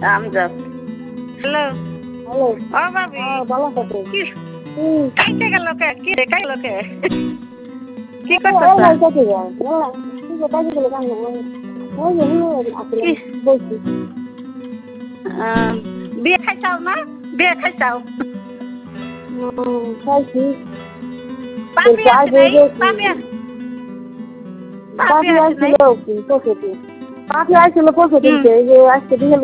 Amjad. Hello. Hello. ও ভাবি। ভালো থাকে। কি কাইতে গেল কে? কি রে কাইল কে? কি করতেছ? বলছি বিয়ে খাইছাও না? বিয়ে খাইছাও? খাইছি। পাপি আছে নাই? পাপি পাখি আছে নাই? আসছিল পরশু দিন। পাখি আসছিল পরশু দিনকে, এই যে আজকে বিকেল